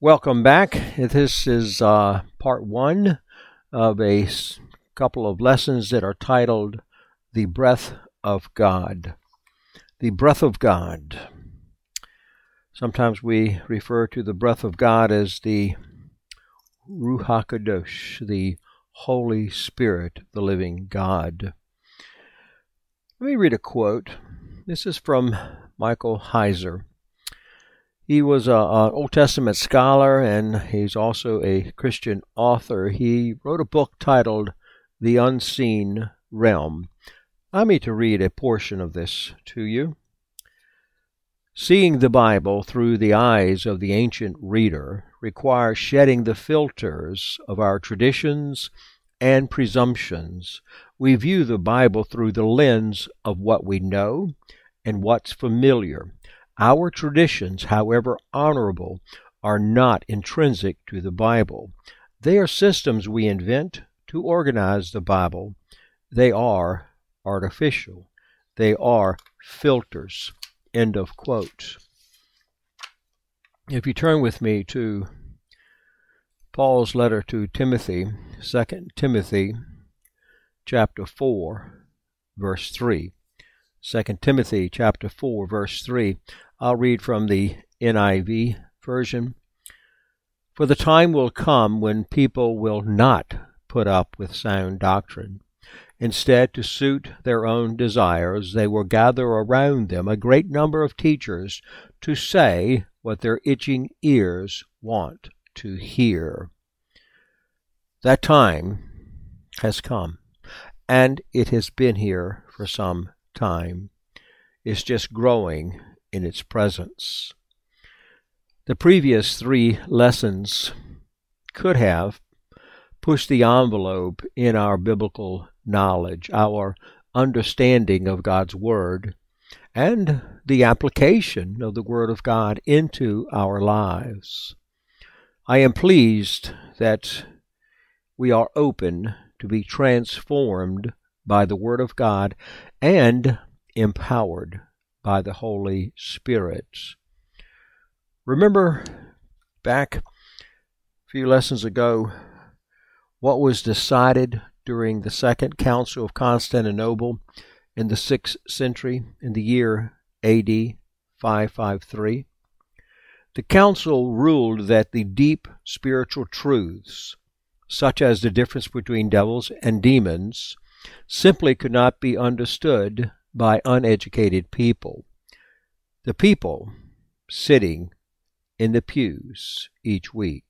Welcome back. This is part one of a couple of lessons that are titled The Breath of God. The Breath of God. Sometimes we refer to the breath of God as the Ruach HaKadosh, the Holy Spirit, the living God. Let me read a quote. This is from Michael Heiser. He was an Old Testament scholar, and he's also a Christian author. He wrote a book titled The Unseen Realm. Allow me to read a portion of this to you. Seeing the Bible through the eyes of the ancient reader requires shedding the filters of our traditions and presumptions. We view the Bible through the lens of what we know and what's familiar. Our traditions, however honorable, are not intrinsic to the Bible. They are systems we invent to organize the Bible. They are artificial. They are filters. End of quote. If you turn with me to Paul's letter to Timothy, 2 Timothy chapter 4, verse 3. 2 Timothy chapter 4, verse 3. I'll read from the NIV version. For the time will come when people will not put up with sound doctrine. Instead, to suit their own desires, they will gather around them a great number of teachers to say what their itching ears want to hear. That time has come, and it has been here for some time. It's just growing in its presence. The previous three lessons could have pushed the envelope in our biblical knowledge, our understanding of God's Word, and the application of the Word of God into our lives. I am pleased that we are open to be transformed by the Word of God and empowered by the Holy Spirit. Remember back a few lessons ago what was decided during the Second Council of Constantinople in the 6th century, in the year AD 553. The council ruled that the deep spiritual truths, such as the difference between devils and demons, simply could not be understood by uneducated people. The people sitting in the pews each week.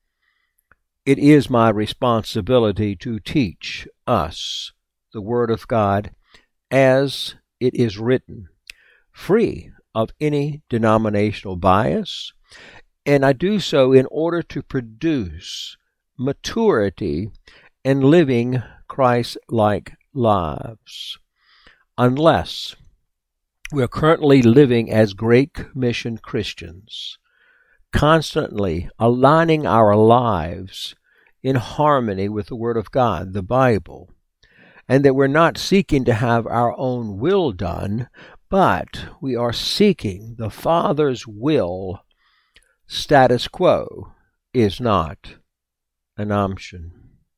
It is my responsibility to teach us the Word of God as it is written, free of any denominational bias, and I do so in order to produce maturity and living Christ-like lives. Unless we are currently living as Great Commission Christians, constantly aligning our lives in harmony with the Word of God, the Bible, and that we're not seeking to have our own will done, but we are seeking the Father's will. Status quo is not an option.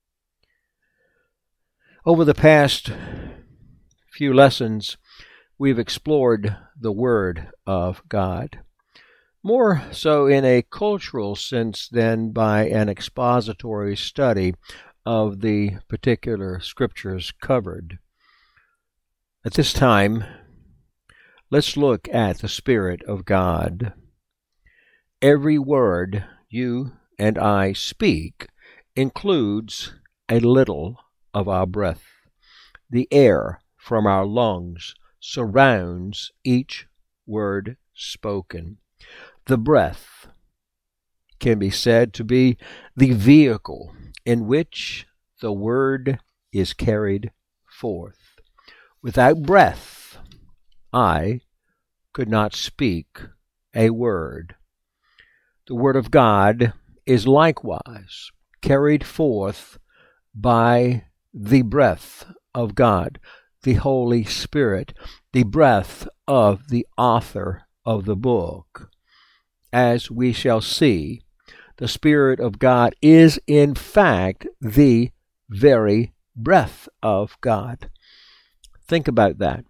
Over the past few lessons, we've explored the Word of God, more so in a cultural sense than by an expository study of the particular scriptures covered. At this time, let's look at the Spirit of God. Every word you and I speak includes a little of our breath. The air from our lungs surrounds each word spoken. The breath can be said to be the vehicle in which the word is carried forth. Without breath, I could not speak a word. The Word of God is likewise carried forth by the breath of God, the Holy Spirit, the breath of the author of the book. As we shall see, the Spirit of God is in fact the very breath of God. Think about that.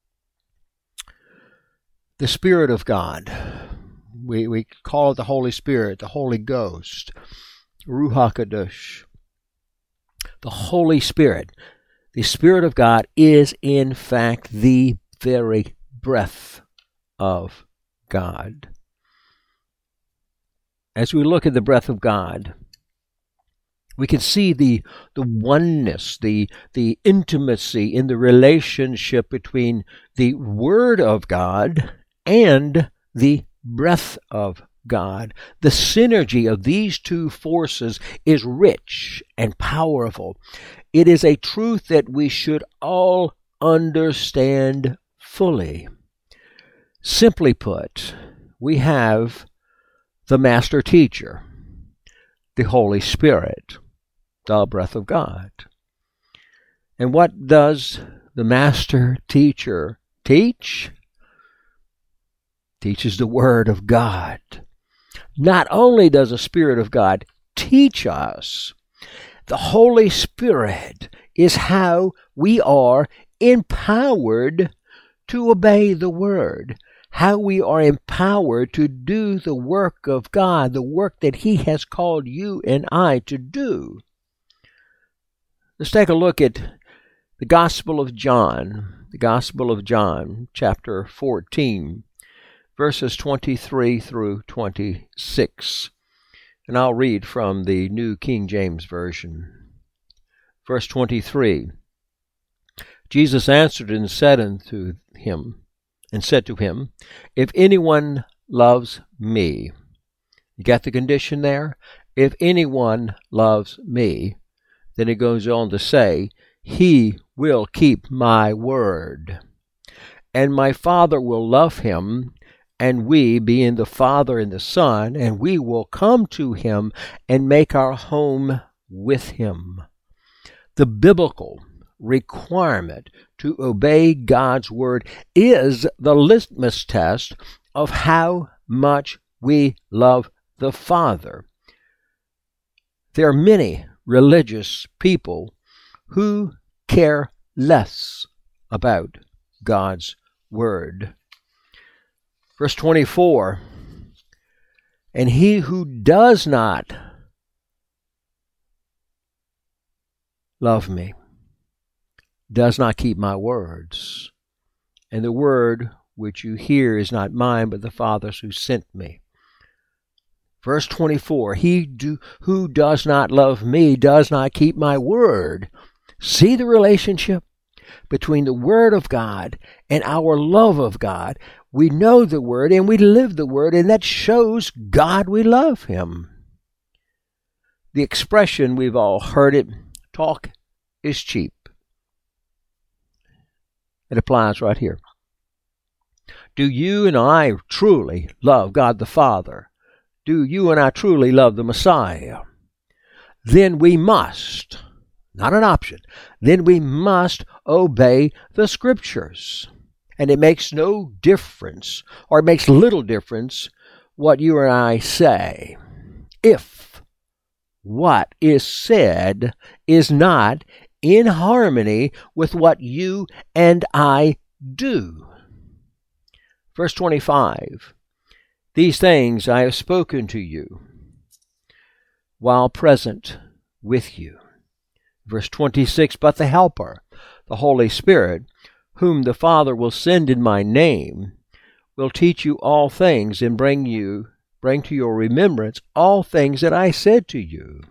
The Spirit of God. We call it the Holy Spirit, the Holy Ghost, Ruach HaKodesh. The Holy Spirit, the Spirit of God, is in fact the very breath of God. As we look at the breath of God, we can see the oneness, the intimacy in the relationship between the Word of God and the breath of God. The synergy of these two forces is rich and powerful. It is a truth that we should all understand fully. Simply put, we have the Master Teacher, the Holy Spirit, the breath of God. And what does the Master Teacher teach? Teaches the Word of God. Not only does the Spirit of God teach us, the Holy Spirit is how we are empowered to obey the Word, how we are empowered to do the work of God, the work that He has called you and I to do. Let's take a look at the Gospel of John, chapter 14. Verses 23 through 26. And I'll read from the New King James Version. Verse 23. Jesus answered and said to him, If anyone loves me, you got the condition there? If anyone loves me, then it goes on to say, he will keep my word. And my Father will love him, and we, being the Father and the Son, and we will come to him and make our home with him. The biblical requirement to obey God's word is the litmus test of how much we love the Father. There are many religious people who care less about God's word. Verse 24, and he who does not love me does not keep my words. And the word which you hear is not mine, but the Father's who sent me. Verse 24, who does not love me does not keep my word. See the relationship between the Word of God and our love of God. We know the Word and we live the Word, and that shows God we love Him. The expression, we've all heard it, talk is cheap. It applies right here. Do you and I truly love God the Father? Do you and I truly love the Messiah? Then we must, not an option, then we must obey the Scriptures. And it makes no difference, or it makes little difference, what you and I say, if what is said is not in harmony with what you and I do. Verse 25, these things I have spoken to you while present with you. Verse 26, but the Helper, the Holy Spirit, whom the Father will send in my name, will teach you all things and bring to your remembrance all things that I said to you.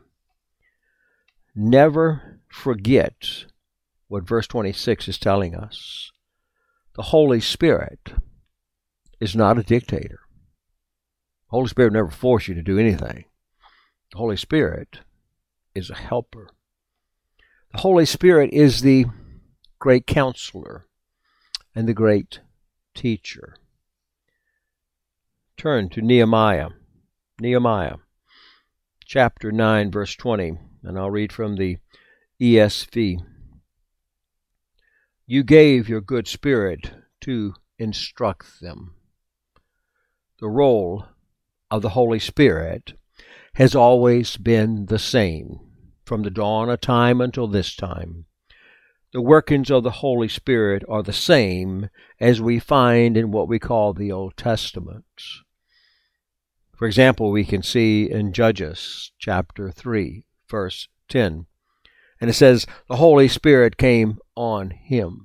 Never forget what verse 26 is telling us. The Holy Spirit is not a dictator. The Holy Spirit will never force you to do anything. The Holy Spirit is a helper. The Holy Spirit is the great counselor and the great teacher. Turn to Nehemiah. Nehemiah, chapter 9, verse 20, and I'll read from the ESV. You gave your good Spirit to instruct them. The role of the Holy Spirit has always been the same, from the dawn of time until this time. The workings of the Holy Spirit are the same as we find in what we call the Old Testament. For example, we can see in Judges chapter 3, verse 10, and it says, the Holy Spirit came on him.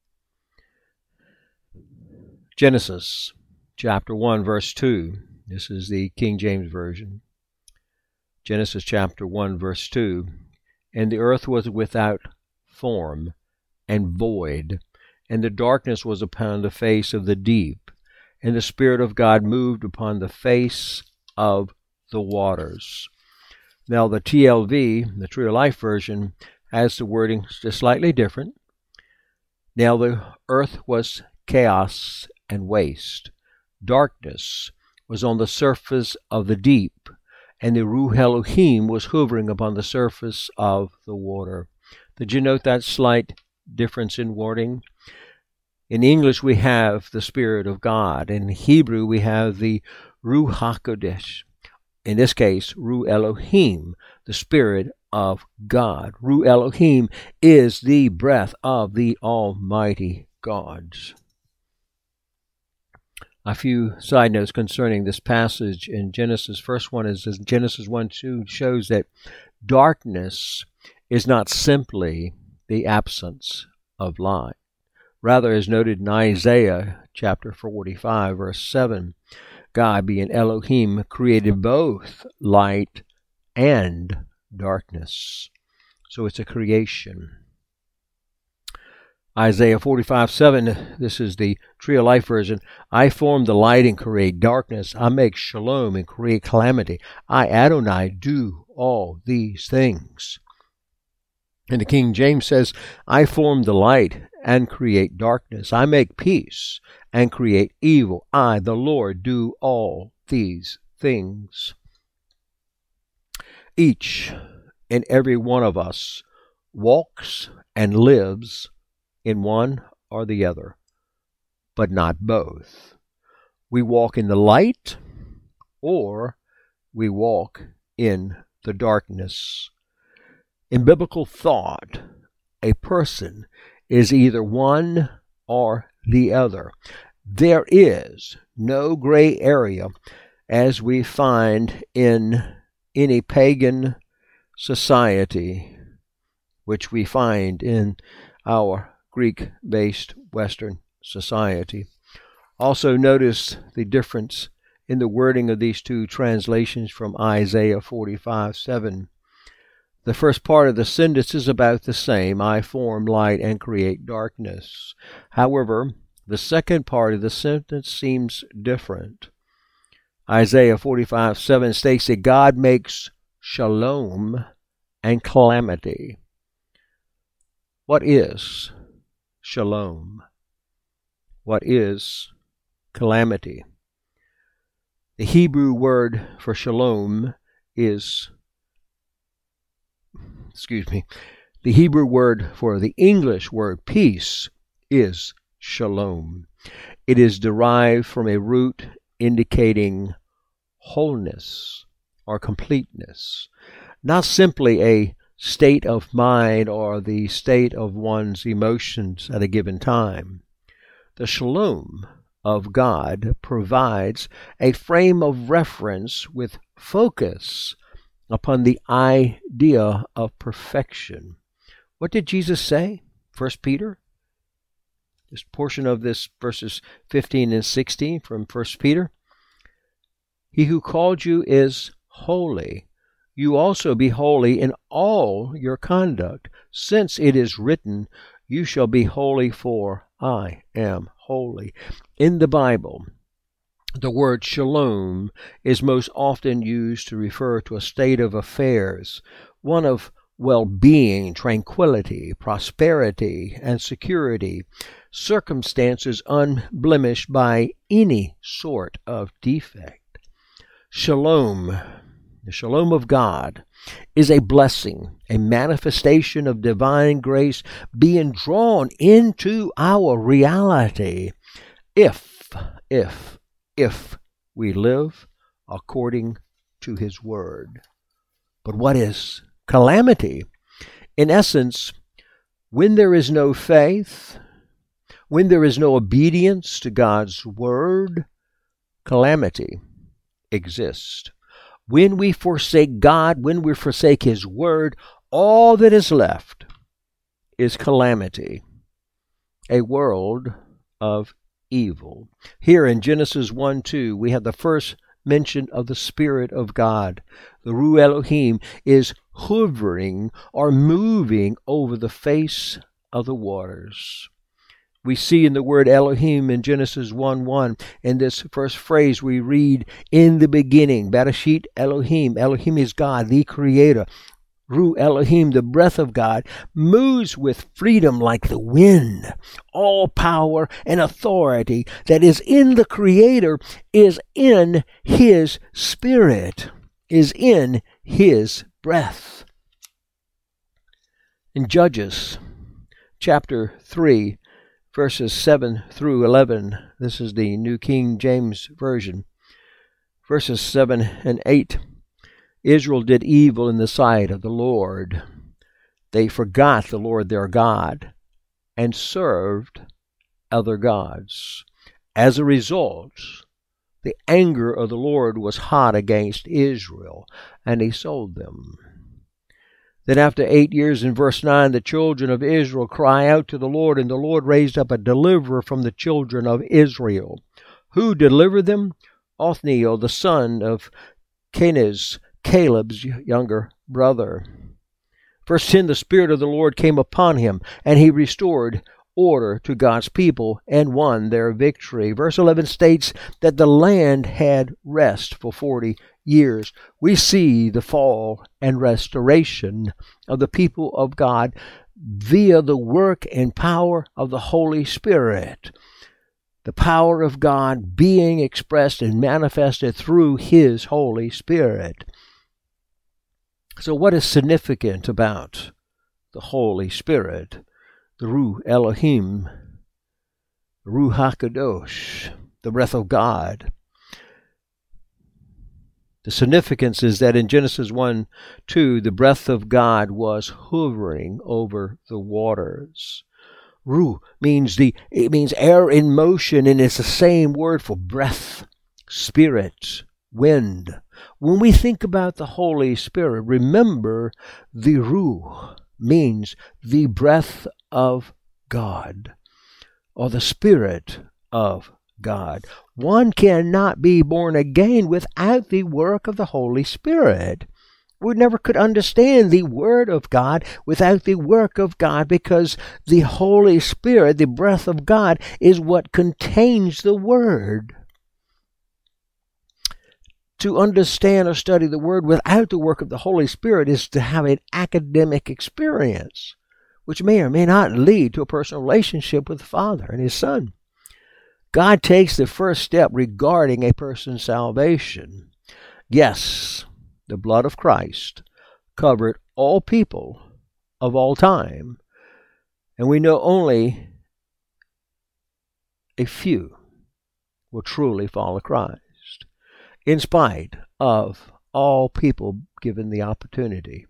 Genesis chapter 1, verse 2. This is the King James Version. Genesis chapter 1, verse 2. And the earth was without form and void, and the darkness was upon the face of the deep, and the Spirit of God moved upon the face of the waters. Now the TLV, the Tree of Life version, has the wording just slightly different. Now the earth was chaos and waste. Darkness was on the surface of the deep, and the Ruach Elohim was hovering upon the surface of the water. Did you note that slight difference in wording? In English, we have the Spirit of God. In Hebrew, we have the Ruach HaKodesh. In this case, Ruach Elohim, the Spirit of God. Ruach Elohim is the breath of the Almighty God. A few side notes concerning this passage in Genesis. First one is Genesis 1:2 shows that darkness is not simply the absence of light. Rather, as noted in Isaiah chapter 45, verse 7, God, being Elohim, created both light and darkness. So it's a creation. Isaiah 45:7, this is the Tree of Life version. I form the light and create darkness. I make shalom and create calamity. I, Adonai, do all these things. And the King James says, I form the light and create darkness. I make peace and create evil. I, the Lord, do all these things. Each and every one of us walks and lives in one or the other, but not both. We walk in the light or we walk in the darkness. In biblical thought, a person is either one or the other. There is no gray area as we find in any pagan society, which we find in our Greek-based Western society. Also notice the difference in the wording of these two translations from Isaiah 45:7. The first part of the sentence is about the same. I form light and create darkness. However, the second part of the sentence seems different. Isaiah 45:7 states that God makes shalom and calamity. What is shalom? What is calamity? The Hebrew word for shalom is the Hebrew word for the English word peace is shalom. It is derived from a root indicating wholeness or completeness, not simply a state of mind or the state of one's emotions at a given time. The shalom of God provides a frame of reference with focus upon the idea of perfection. What did Jesus say? 1 Peter? This portion of this verses 15 and 16 from 1 Peter. He who called you is holy. You also be holy in all your conduct, since it is written, you shall be holy, for I am holy. In the Bible, the word shalom is most often used to refer to a state of affairs, one of well-being, tranquility, prosperity, and security, circumstances unblemished by any sort of defect. Shalom, the shalom of God, is a blessing, a manifestation of divine grace being drawn into our reality if we live according to his word. But what is calamity? In essence, when there is no faith, when there is no obedience to God's word, calamity exists. When we forsake God, when we forsake his word, all that is left is calamity, a world of evil. Here in Genesis 1:2, we have the first mention of the Spirit of God. The Ru Elohim is hovering or moving over the face of the waters. We see in the word Elohim in Genesis 1:1, in this first phrase we read, in the beginning, Bereshit Elohim. Elohim is God, the Creator. Ru Elohim, the breath of God, moves with freedom like the wind. All power and authority that is in the Creator is in his Spirit, is in his breath. In Judges chapter 3, verses 7 through 11, this is the New King James Version, verses 7 and 8, Israel did evil in the sight of the Lord. They forgot the Lord their God and served other gods. As a result, the anger of the Lord was hot against Israel, and he sold them. Then after 8 years, in verse 9, the children of Israel cry out to the Lord, and the Lord raised up a deliverer from the children of Israel. Who delivered them? Othniel, the son of Kenaz, Caleb's younger brother. Verse 10, the Spirit of the Lord came upon him, and he restored order to God's people and won their victory. Verse 11 states that the land had rest for 40 years. We see the fall and restoration of the people of God via the work and power of the Holy Spirit. The power of God being expressed and manifested through his Holy Spirit. So what is significant about the Holy Spirit? The Ru Elohim, the Ru HaKadosh, the breath of God. The significance is that in Genesis 1:2, the breath of God was hovering over the waters. Ru means air in motion, and it's the same word for breath, spirit, wind. When we think about the Holy Spirit, remember the Ru means the breath of God, or the Spirit of God. One cannot be born again without the work of the Holy Spirit. We never could understand the Word of God without the work of God, because the Holy Spirit, the breath of God, is what contains the Word. To understand or study the Word without the work of the Holy Spirit is to have an academic experience, which may or may not lead to a personal relationship with the Father and his Son. God takes the first step regarding a person's salvation. Yes, the blood of Christ covered all people of all time, and we know only a few will truly follow Christ, in spite of all people given the opportunity.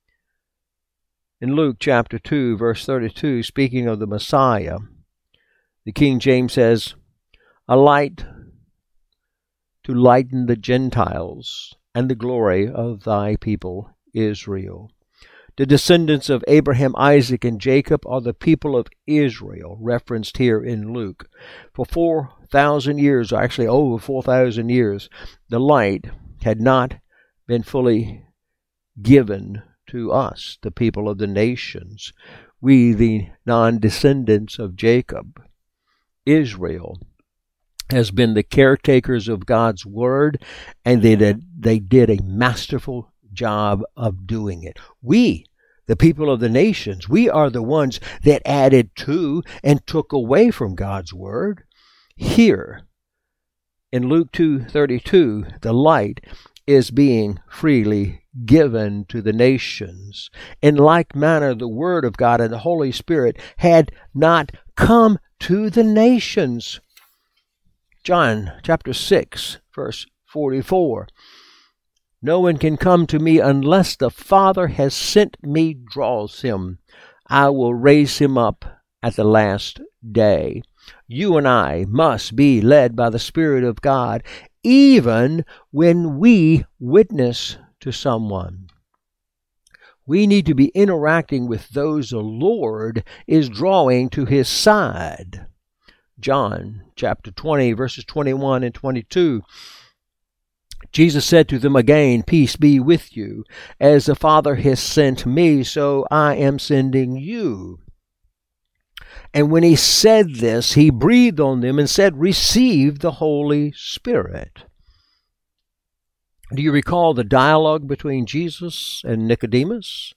In Luke chapter 2, verse 32, speaking of the Messiah, the King James says, a light to lighten the Gentiles and the glory of thy people Israel. The descendants of Abraham, Isaac, and Jacob are the people of Israel, referenced here in Luke. For 4,000 years, or actually over 4,000 years, the light had not been fully given to us, the people of the nations. We, the non-descendants of Jacob. Israel has been the caretakers of God's word, and they did a masterful job of doing it. We, the people of the nations, we are the ones that added to and took away from God's word. Here, in Luke 2:32, the light is being freely given to the nations. In like manner, the Word of God and the Holy Spirit had not come to the nations. John chapter 6, verse 44. No one can come to me unless the Father has sent me draws him. I will raise him up at the last day. You and I must be led by the Spirit of God, even when we witness to someone. We need to be interacting with those the Lord is drawing to his side. John chapter 20, verses 21 and 22. Jesus said to them again, Peace be with you. As the Father has sent me, so I am sending you. And when he said this, he breathed on them and said, Receive the Holy Spirit. Do you recall the dialogue between Jesus and Nicodemus?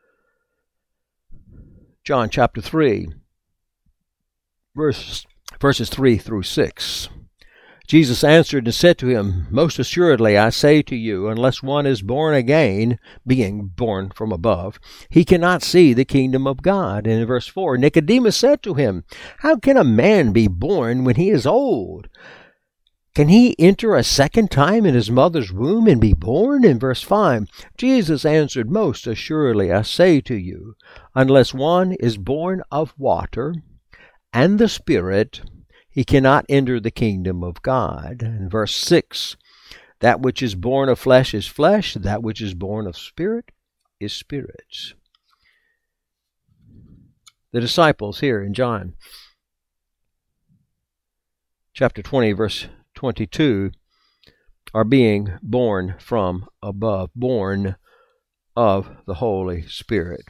John chapter 3, verses 3 through 6. Jesus answered and said to him, Most assuredly I say to you, unless one is born again, being born from above, he cannot see the kingdom of God. And in verse 4, Nicodemus said to him, How can a man be born when he is old? Can he enter a second time in his mother's womb and be born? In verse 5, Jesus answered, Most assuredly I say to you, unless one is born of water and the Spirit, he cannot enter the kingdom of God. In verse 6, that which is born of flesh is flesh, that which is born of spirit is spirit. The disciples here in John chapter 20, verse 22, are being born from above, born of the Holy Spirit.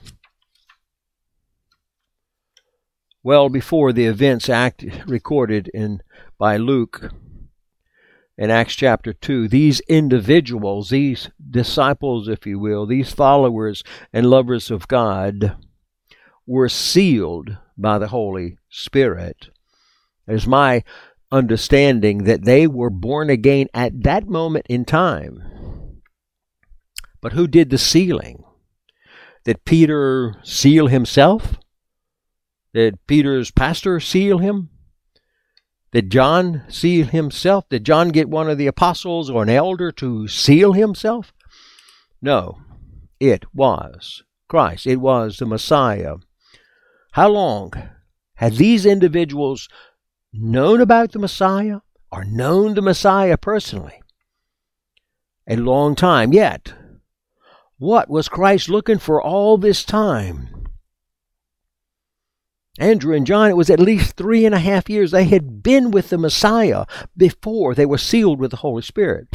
Well before the events recorded by Luke in Acts chapter 2, these individuals, these disciples, if you will, these followers and lovers of God, were sealed by the Holy Spirit. It is my understanding that they were born again at that moment in time. But who did the sealing? Did Peter seal himself? Did Peter's pastor seal him? Did John seal himself? Did John get one of the apostles or an elder to seal himself? No, it was Christ. It was the Messiah. How long had these individuals known about the Messiah or known the Messiah personally? A long time. Yet, what was Christ looking for all this time? Andrew and John, it was at least 3.5 years they had been with the Messiah before they were sealed with the Holy Spirit.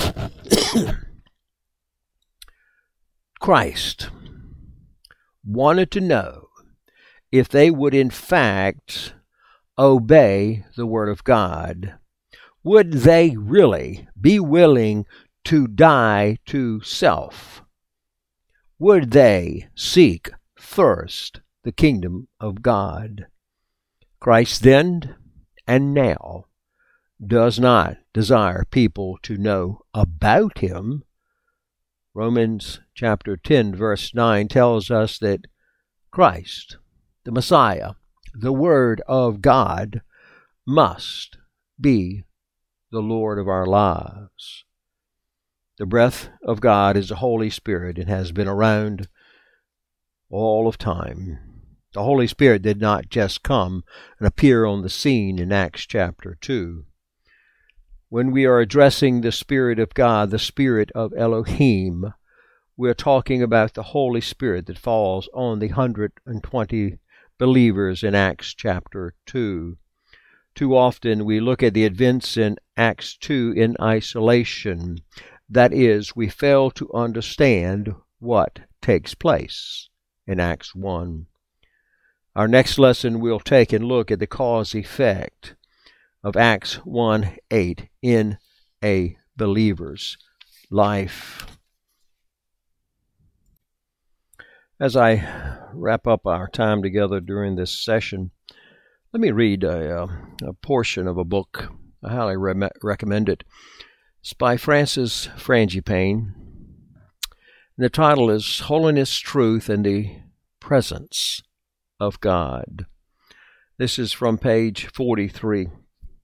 Christ wanted to know if they would in fact obey the Word of God. Would they really be willing to die to self? Would they seek first the kingdom of God? Christ then and now does not desire people to know about him. Romans chapter 10 verse 9 tells us that Christ, the Messiah, the Word of God, must be the Lord of our lives. The breath of God is the Holy Spirit and has been around all of time. The Holy Spirit did not just come and appear on the scene in Acts chapter 2. When we are addressing the Spirit of God, the Spirit of Elohim, we are talking about the Holy Spirit that falls on the 120 believers in Acts chapter 2. Too often we look at the events in Acts 2 in isolation. That is, we fail to understand what takes place in Acts 1. Our next lesson we'll take and look at the cause-effect of Acts 1:8 in a believer's life. As I wrap up our time together during this session, let me read a portion of a book. I highly recommend it. It's by Francis Frangipane. And the title is Holiness, Truth, and the Presence of God. This is from page 43.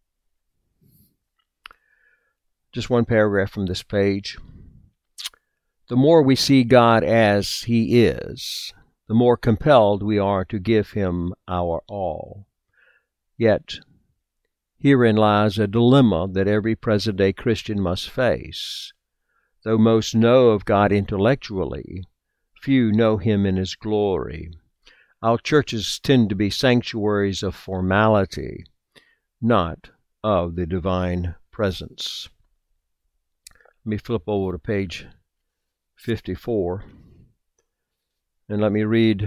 Just one paragraph from this page. The more we see God as He is, the more compelled we are to give Him our all. Yet, herein lies a dilemma that every present-day Christian must face. Though most know of God intellectually, few know Him in His glory. Our churches tend to be sanctuaries of formality, not of the divine presence. Let me flip over to page 54, and let me read,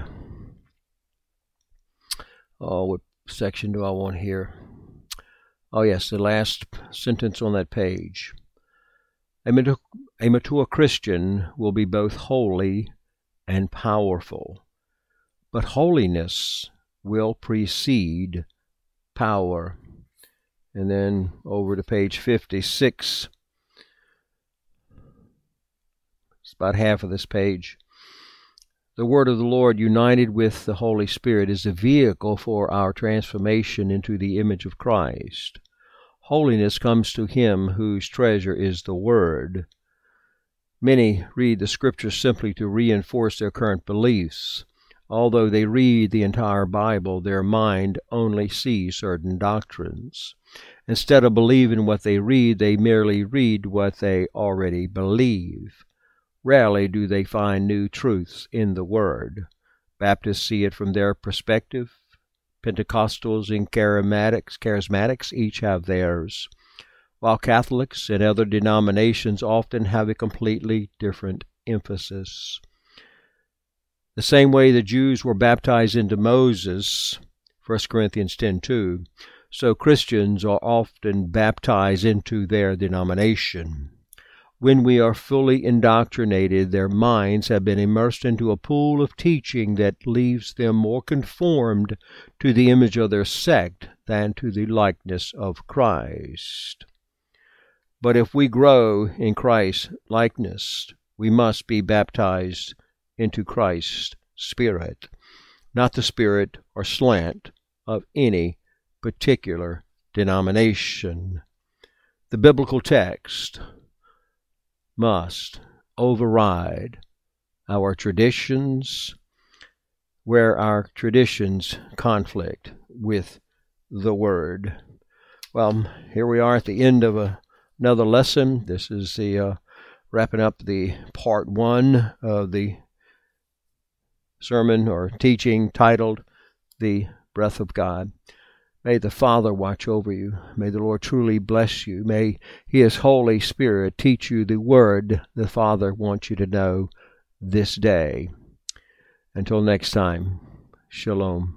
what section do I want here? Oh yes, the last sentence on that page. A mature Christian will be both holy and powerful, but holiness will precede power. And then over to page 56. It's about half of this page. The word of the Lord, united with the Holy Spirit, is a vehicle for our transformation into the image of Christ. Holiness comes to him whose treasure is the Word. Many read the Scriptures simply to reinforce their current beliefs. Although they read the entire Bible, their mind only sees certain doctrines. Instead of believing what they read, they merely read what they already believe. Rarely do they find new truths in the Word. Baptists see it from their perspective. Pentecostals and charismatics each have theirs, while Catholics and other denominations often have a completely different emphasis. The same way the Jews were baptized into Moses, 1 Corinthians 10:2, so Christians are often baptized into their denomination. When we are fully indoctrinated, their minds have been immersed into a pool of teaching that leaves them more conformed to the image of their sect than to the likeness of Christ. But if we grow in Christ's likeness, we must be baptized into Christ's Spirit, not the spirit or slant of any particular denomination. The biblical text must override our traditions where our traditions conflict with the Word. Well, here we are at the end of another lesson. This is the wrapping up the part 1 of the sermon or teaching titled The Breath of God. May the Father watch over you. May the Lord truly bless you. May His Holy Spirit teach you the Word the Father wants you to know this day. Until next time, Shalom.